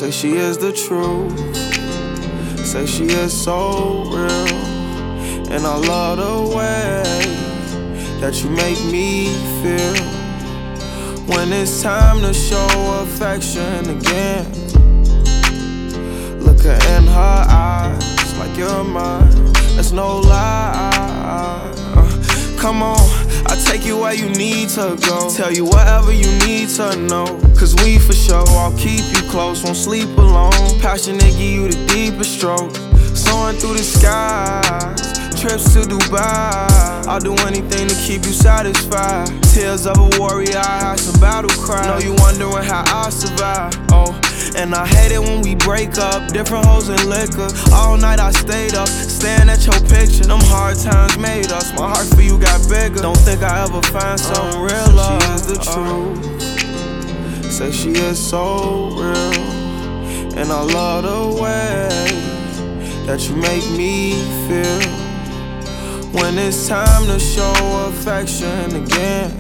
Say she is the truth. Say she is so real. And I love the way that you make me feel. When it's time to show affection again, look her in her eyes like you're mine. There's no lie. Come on, I'll take you where you need to go. Tell you whatever you need to know. Cause we for sure, I'll keep you close, won't sleep alone. Passionate, give you the deepest strokes. Soaring through the skies, trips to Dubai. I'll do anything to keep you satisfied. Tears of a warrior, I have some battle cries. Know you wondering how I survive. Oh, and I hate it when we break up. Different hoes and liquor. All night I stayed up, staring at your picture. Them hard times made us. My heart for you got bigger. Don't think I ever find something real love. She is the truth. Say she is so real. And I love the way that you make me feel. When it's time to show affection again,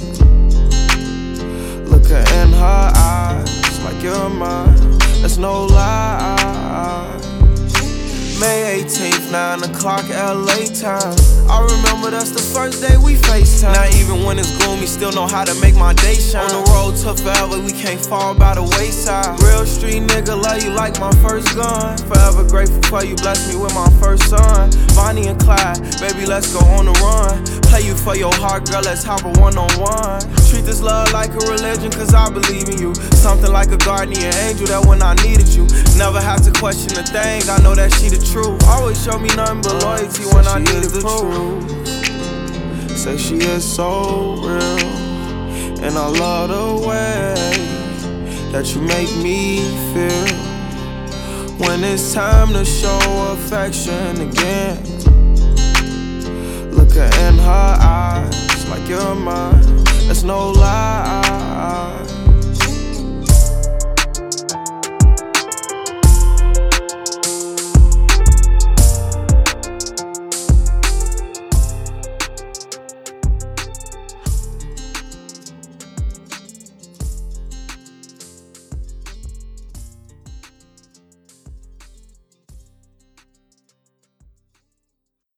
look her in her eyes like you're mine. There's no lie. May 18th, 9 o'clock LA time. I remember that's the first day we FaceTime. Now even when it's gloomy, still know how to make my day shine. On the road to forever, we can't fall by the wayside. Real street nigga, love you like my first gun. Forever grateful for you, bless me with my first son. Bonnie and Clyde, baby, let's go on the run. Play you for your heart, girl, let's hop a one-on-one. Treat this love like a religion, cause I believe in you. Something like a guardian angel that when I needed you, never have to question a thing, I know that she the truth. Always show me nothing but loyalty when I needed the truth. Say she is so real. And I love the way that you make me feel. When it's time to show affection again, look her in her eyes like you're mine. There's no lie.